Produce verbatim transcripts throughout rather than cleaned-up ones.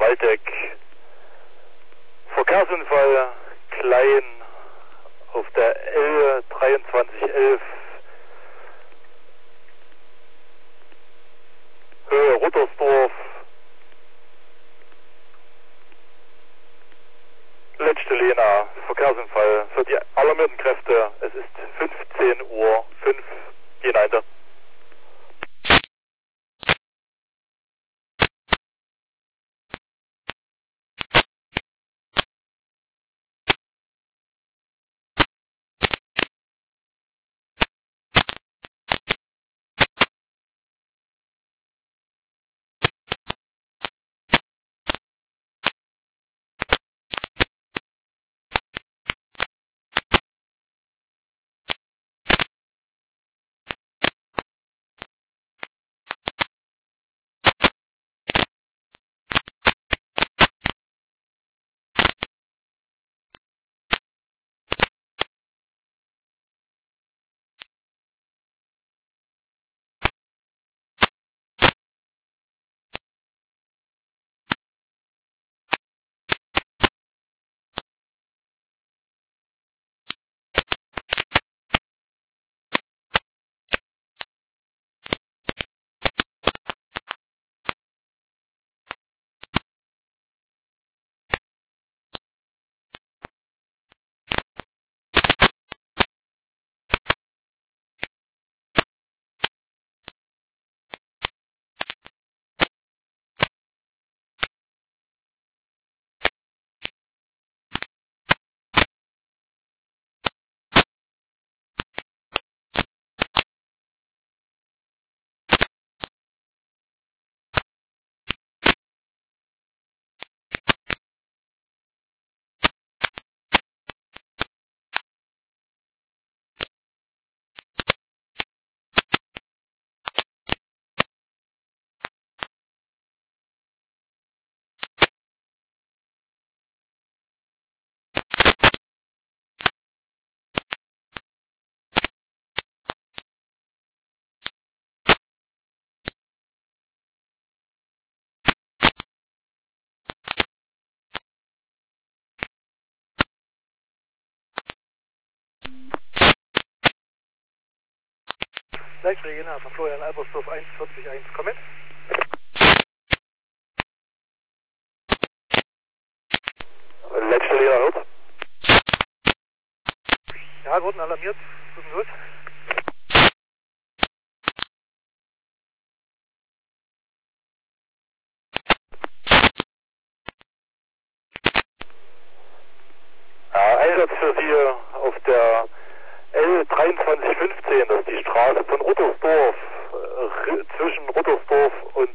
Waldeck. Verkehrsunfall Klein auf der L dreiundzwanzig elf Höhe Ruttersdorf. Letzte Lena, Verkehrsunfall für die alarmierten Kräfte. Es ist fünfzehn Uhr fünf, je neunte. Leitstelle Jena von Florian Albersdorf eins vierzig eins, Comment. Letzte Lena hört. Ja, wurden alarmiert. Guten Los. Ja, Einsatz für Sie auf der L dreiundzwanzig fünfzehn, das ist die Straße von Ruttersdorf, äh, zwischen Ruttersdorf und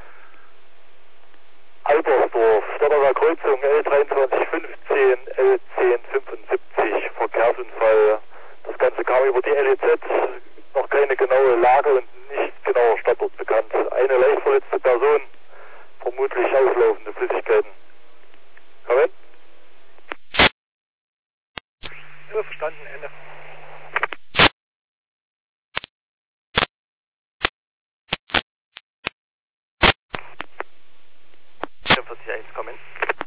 Albersdorf. Dort an der Kreuzung L dreiundzwanzig fünfzehn, L zehn fünfundsiebzig, Verkehrsunfall. Das Ganze kam über die L E Z, noch keine genaue Lage und nicht genauer Standort bekannt. Eine leicht verletzte Person, vermutlich auslaufende Flüssigkeiten. Moment. Ja, verstanden, Ende. vierzig eins, Comment.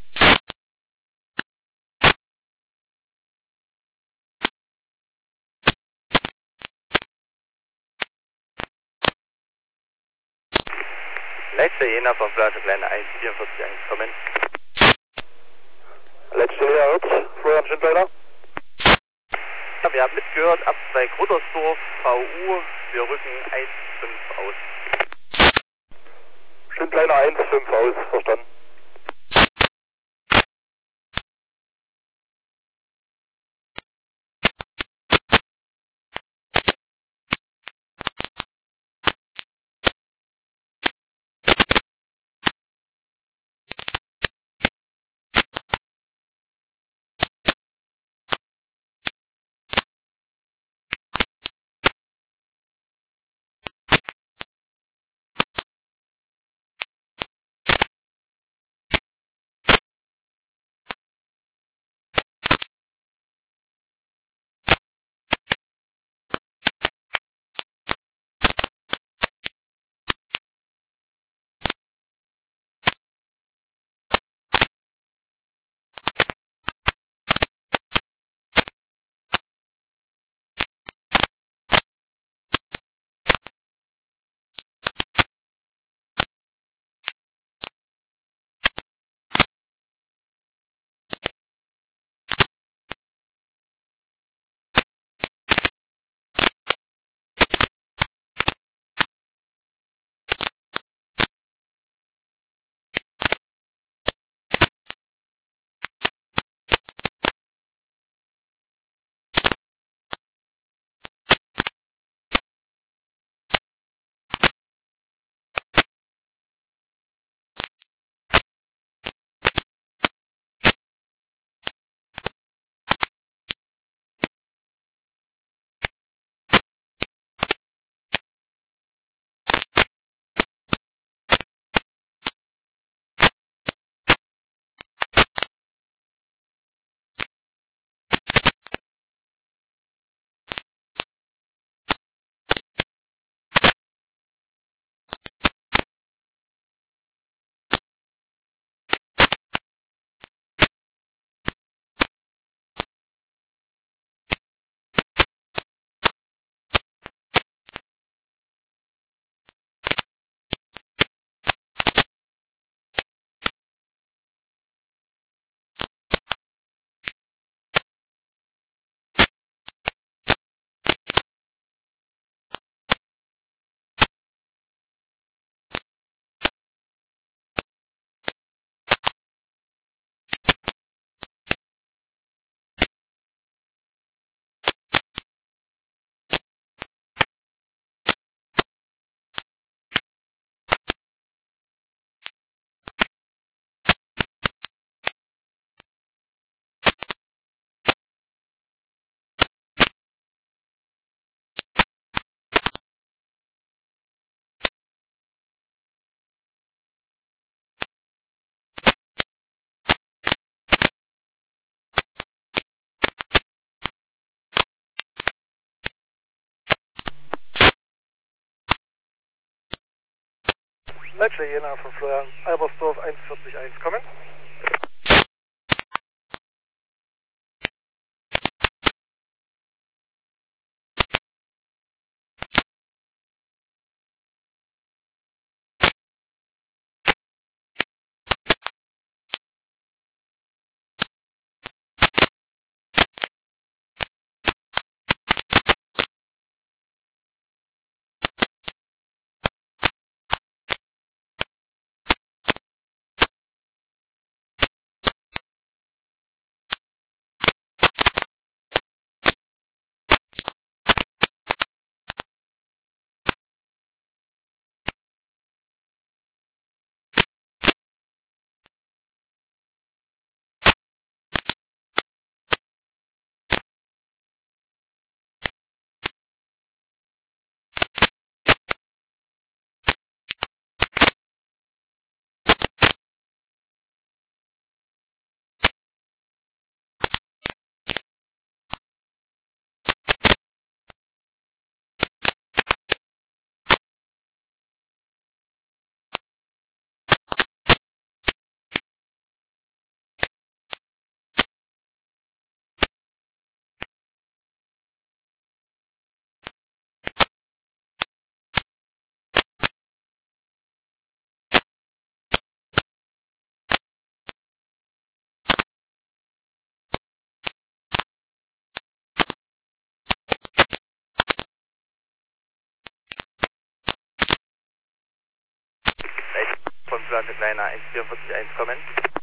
Letzte Jena von Flasche Kleine eins vierundvierzig eins, Comment. Letzte Lena hört. Florian Schindleider. Ja, wir haben mitgehört, Abzweig Ruttersdorf, V U, wir rücken eins fünf aus. Schindleider eins fünf aus, verstanden. Leipzig Jena von Florian Albersdorf eins vierzig eins kommen. Von Florian Kleiner eins vier vier eins kommen.